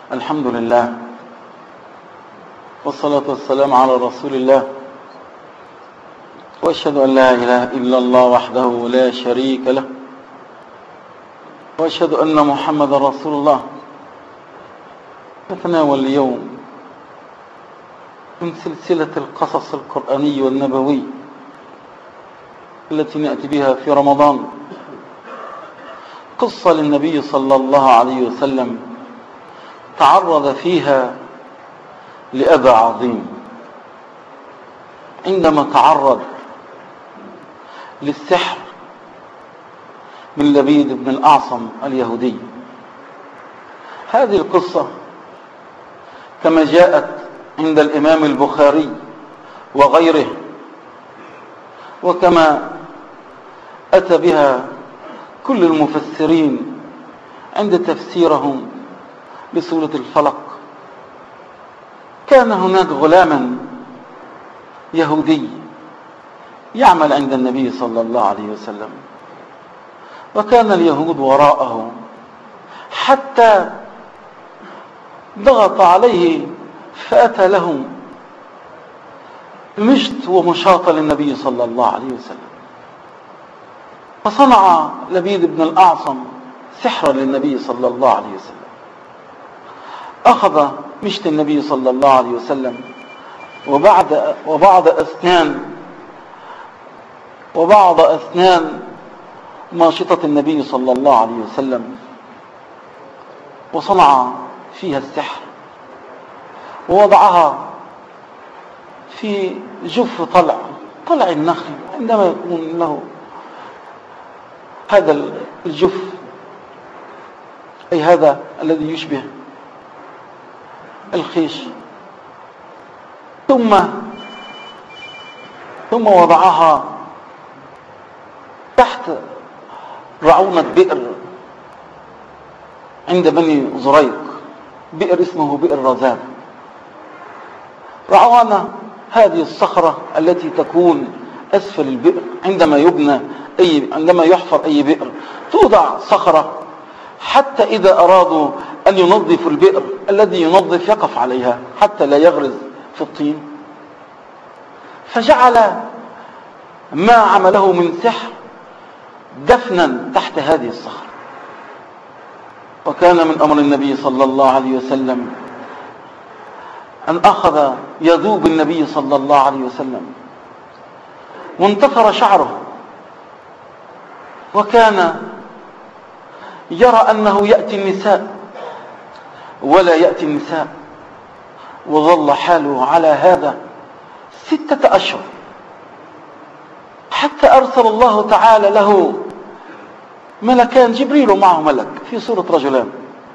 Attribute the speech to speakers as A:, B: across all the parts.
A: الحمد لله والصلاة والسلام على رسول الله، وأشهد أن لا إله إلا الله وحده لا شريك له، وأشهد أن محمد رسول الله. نتناول اليوم من سلسلة القصص القرآني والنبوي التي نأتي بها في رمضان قصة للنبي صلى الله عليه وسلم تعرض فيها لأذى عظيم عندما تعرض للسحر من لبيد بن الأعصم اليهودي. هذه القصة كما جاءت عند الإمام البخاري وغيره، وكما أتى بها كل المفسرين عند تفسيرهم لسورة الفلق. كان هناك غلاما يهودي يعمل عند النبي صلى الله عليه وسلم، وكان اليهود وراءه حتى ضغط عليه فأتى لهم مشط ومشاط للنبي صلى الله عليه وسلم، فصنع لبيد بن الأعصم سحرا للنبي صلى الله عليه وسلم. أخذ مشط النبي صلى الله عليه وسلم وبعض أسنان ماشطة النبي صلى الله عليه وسلم، وصنع فيها السحر ووضعها في جف طلع النخل. عندما يكون له هذا الجف، أي هذا الذي يشبه الخيش، ثم وضعها تحت رعونة بئر عند بني زريق، بئر اسمه بئر رزان. رعونة هذه الصخرة التي تكون أسفل البئر. عندما يحفر أي بئر توضع صخرة حتى إذا أرادوا أن ينظفوا البئر الذي ينظف يقف عليها حتى لا يغرز في الطين. فجعل ما عمله من سحر دفنا تحت هذه الصخرة. وكان من أمر النبي صلى الله عليه وسلم أن أخذ يذوب النبي صلى الله عليه وسلم وانتفر شعره، وكان يرى أنه يأتي النساء ولا يأتي النساء، وظل حاله على هذا 6 أشهر، حتى أرسل الله تعالى له ملكان، جبريل ومعه ملك في صورة رجلان،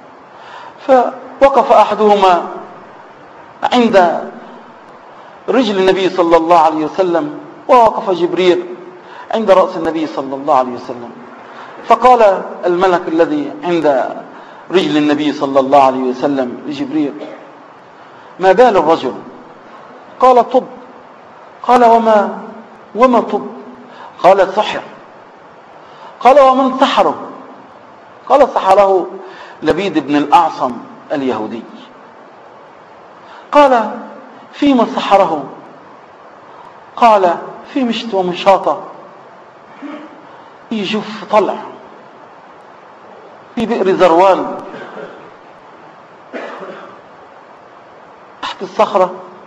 A: فوقف أحدهما عند رجل النبي صلى الله عليه وسلم، ووقف جبريل عند رأس النبي صلى الله عليه وسلم. فقال الملك الذي عند رجل النبي صلى الله عليه وسلم لجبريل: ما بال الرجل؟ قال: طب. قال: وما طب؟ قال: سحر. قال: ومن سحره؟ قال: سحره لبيد بن الأعصم اليهودي. قال: فيما سحره؟ قال: في مشط ومشاطة في جف طلع في بئر زروان تحت الصخرة.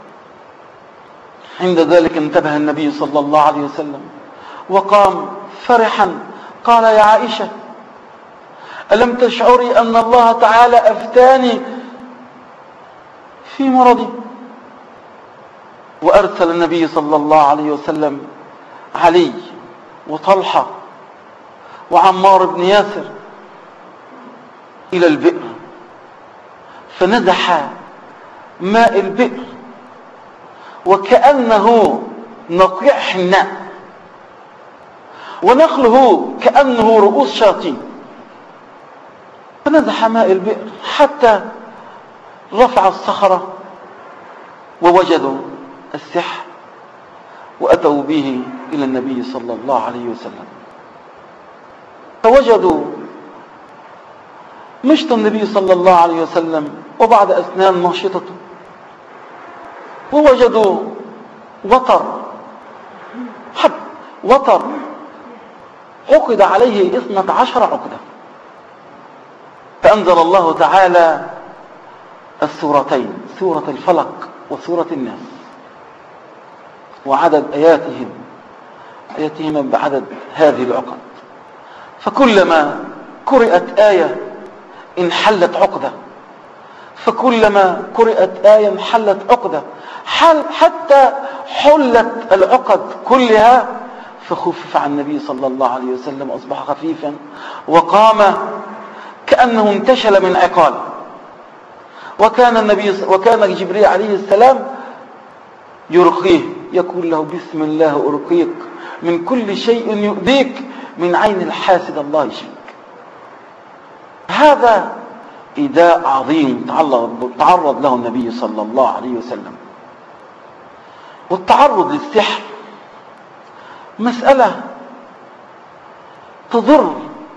A: عند ذلك انتبه النبي صلى الله عليه وسلم وقام فرحا، قال: يا عائشة، ألم تشعري أن الله تعالى أفتاني في مرضي؟ وأرسل النبي صلى الله عليه وسلم علي وطلحة وعمار بن ياسر إلى البئر، فنزح ماء البئر وكأنه نقيع حناء، ونخله كأنه رؤوس شياطين. فنزح ماء البئر حتى رفع الصخرة ووجدوا السحر، وأتوا به إلى النبي صلى الله عليه وسلم، فوجدوا مشط النبي صلى الله عليه وسلم وبعد أسنان ناشطة، ووجدوا وتر، حب وتر عقد عليه 12 عقدة. فأنزل الله تعالى السورتين، سورة الفلق وسورة الناس، وعدد آياتهم بعدد هذه العقد. فكلما قرأت آية انحلت عقدة، فكلما قرأت آية انحلت عقدة، حتى حلت العقد كلها. فخفف عن النبي صلى الله عليه وسلم، أصبح خفيفا وقام كأنه انتشل من عقال. وكان جبريل عليه السلام يرقيه، يقول له بسم الله أرقيك من كل شيء يؤذيك، من عين الحاسد الله يشفيك. هذا إيذاء عظيم تعرض له النبي صلى الله عليه وسلم. والتعرض للسحر مسألة تضر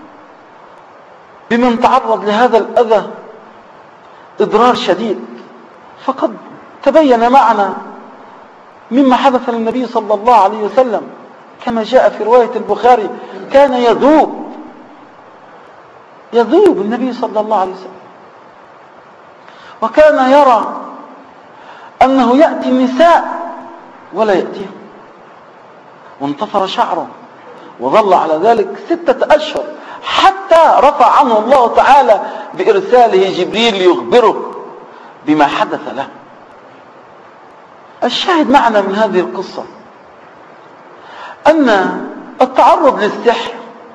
A: بمن تعرض لهذا الأذى إضرار شديد. فقد تبين معنا مما حدث للنبي صلى الله عليه وسلم كما جاء في رواية البخاري، كان يذوب النبي صلى الله عليه وسلم، وكان يرى أنه يأتي النساء ولا يأتيهم، وانتفر شعره وظل على ذلك 6 أشهر، حتى رفع عنه الله تعالى بإرساله جبريل ليخبره بما حدث له. الشاهد معنا من هذه القصة أن التعرض للسحر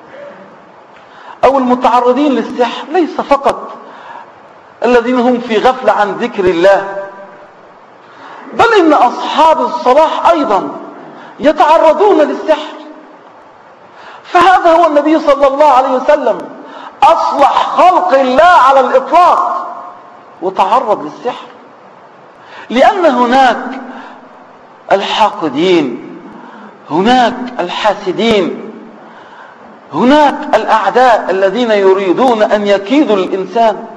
A: أو المتعرضين للسحر ليس فقط الذين هم في غفلة عن ذكر الله، بل إن أصحاب الصلاح أيضا يتعرضون للسحر. فهذا هو النبي صلى الله عليه وسلم أصلح خلق الله على الإطلاق وتعرض للسحر، لأن هناك الحاقدين، هناك الحاسدين، هناك الأعداء الذين يريدون أن يكيدوا للإنسان.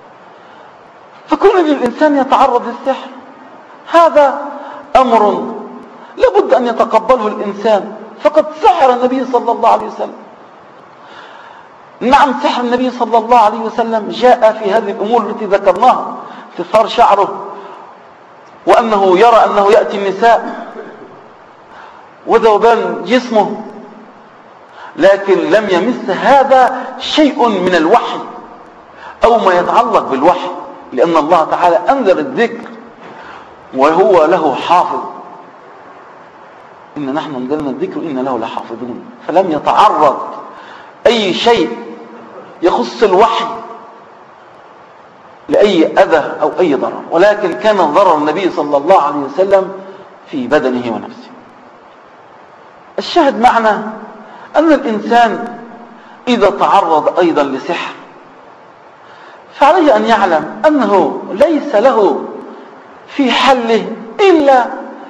A: فكون الإنسان يتعرض للسحر هذا أمر لابد أن يتقبله الإنسان، فقد سحر النبي صلى الله عليه وسلم. نعم، سحر النبي صلى الله عليه وسلم جاء في هذه الأمور التي ذكرناها، انتثار شعره، وأنه يرى أنه يأتي النساء، وذوبان جسمه، لكن لم يمس هذا شيء من الوحي أو ما يتعلق بالوحي، لأن الله تعالى أنزل الذكر وهو له حافظ، إن نحن أنزلنا الذكر إن له لحافظون. فلم يتعرض أي شيء يخص الوحي لأي أذى أو أي ضرر، ولكن كان ضرر النبي صلى الله عليه وسلم في بدنه ونفسه. الشاهد معنا أن الإنسان إذا تعرض أيضا لسحر فعليه أن يعلم أنه ليس له في حله إلا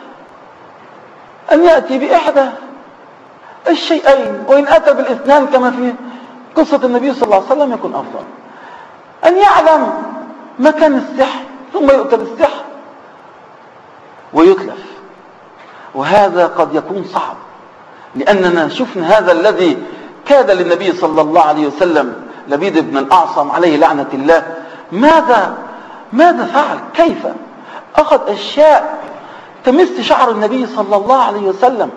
A: أن يأتي بإحدى الشيئين، وإن أتى بالاثنان كما في قصة النبي صلى الله عليه وسلم يكون أفضل. أن يعلم مكان السحر ثم يؤتى بالسحر ويتلف، وهذا قد يكون صعب، لأننا شفنا هذا الذي كاد للنبي صلى الله عليه وسلم، لبيد بن الأعصم عليه لعنة الله. ماذا فعل؟ كيف أخذ أشياء تمس شعر النبي صلى الله عليه وسلم،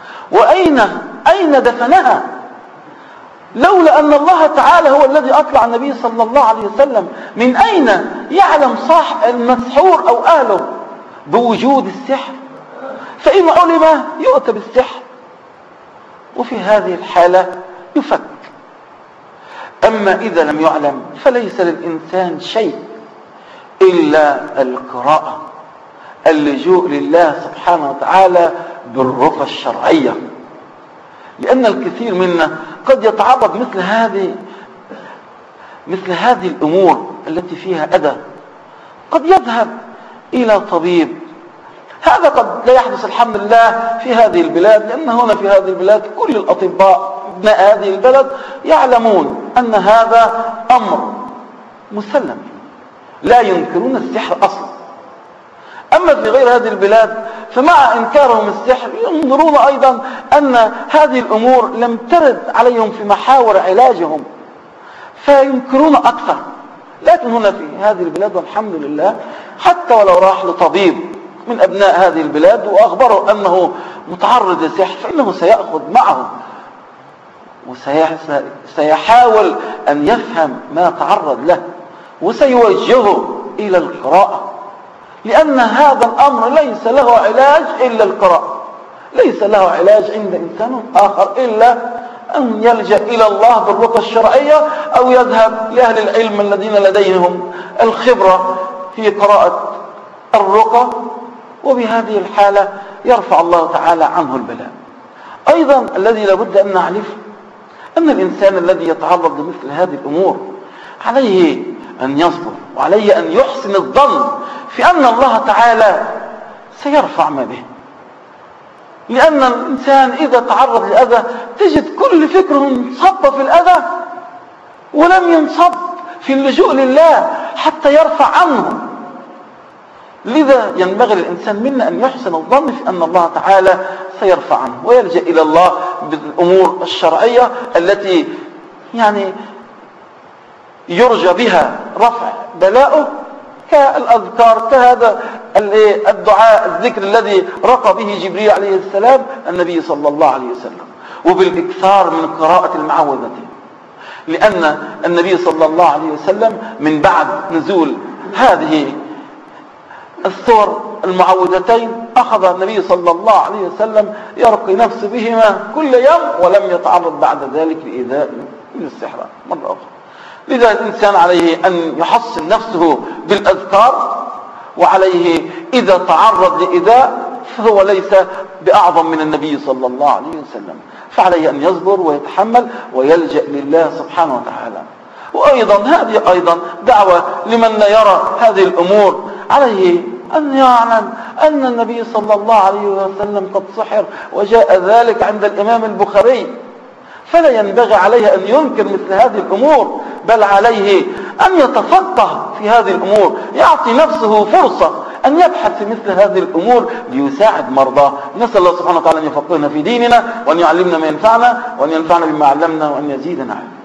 A: وأين دفنها؟ لولا أن الله تعالى هو الذي أطلع النبي صلى الله عليه وسلم، من أين يعلم المسحور أو أهله بوجود السحر؟ فإن علم يؤتى بالسحر، وفي هذه الحالة يفك. أما إذا لم يعلم فليس للإنسان شيء إلا القراءة، اللجوء لله سبحانه وتعالى بالرقى الشرعية، لأن الكثير منا قد يتعرض مثل هذه الأمور التي فيها أذى، قد يذهب إلى طبيب. هذا قد لا يحدث الحمد لله في هذه البلاد، لأن هنا في هذه البلاد كل الأطباء ابناء هذه البلد يعلمون أن هذا أمر مسلم، لا ينكرون السحر أصلا. أما في غير هذه البلاد فمع إنكارهم السحر ينظرون أيضا أن هذه الأمور لم ترد عليهم في محاور علاجهم فينكرون أكثر. لكن هنا في هذه البلاد والحمد لله حتى ولو راح لطبيب من أبناء هذه البلاد وأخبره أنه متعرض لسحر فإنه سيأخذ معه وسيحاول أن يفهم ما تعرض له وسيوجهه إلى القراءة، لأن هذا الأمر ليس له علاج إلا القراءة. ليس له علاج عند إنسان آخر إلا أن يلجأ إلى الله بالرقى الشرعية أو يذهب لأهل العلم الذين لديهم الخبرة في قراءة الرقى، وبهذه الحالة يرفع الله تعالى عنه البلاء. أيضا الذي لابد أن نعرفه أن الإنسان الذي يتعرض لمثل هذه الأمور عليه أن يصبر وعليه أن يحسن الظن في أن الله تعالى سيرفع ما به، لأن الإنسان إذا تعرض لأذى تجد كل فكره انصب في الأذى ولم ينصب في اللجوء لله حتى يرفع عنه. لذا ينبغي للإنسان منا أن يحسن الظن في أن الله تعالى سيرفع عنه ويلجأ إلى الله بالأمور الشرعية التي يعني يرجى بها رفع بلاؤه، كالأذكار، كهذا الدعاء الذكر الذي رقى به جبريل عليه السلام النبي صلى الله عليه وسلم، وبالإكثار من قراءة المعوذتين، لأن النبي صلى الله عليه وسلم من بعد نزول هذه السور المعوذتين أخذ النبي صلى الله عليه وسلم يرقي نفسه بهما كل يوم ولم يتعرض بعد ذلك لإيذاء من السحر مرة أخرى. لذا الإنسان عليه أن يحصن نفسه بالأذكار، وعليه إذا تعرض لإيذاء فهو ليس بأعظم من النبي صلى الله عليه وسلم، فعليه أن يصبر ويتحمل ويلجأ لله سبحانه وتعالى. وأيضا هذه أيضا دعوة لمن لا يرى هذه الأمور، عليه أن يعلم أن النبي صلى الله عليه وسلم قد سحر وجاء ذلك عند الإمام البخاري، فلا ينبغي عليه أن ينكر مثل هذه الأمور، بل عليه أن يتفقه في هذه الأمور، يعطي نفسه فرصة أن يبحث في مثل هذه الأمور ليساعد مرضاه. نسأل الله سبحانه وتعالى أن يفقهنا في ديننا وأن يعلمنا ما ينفعنا وأن ينفعنا بما علمنا وأن يزيدنا علما.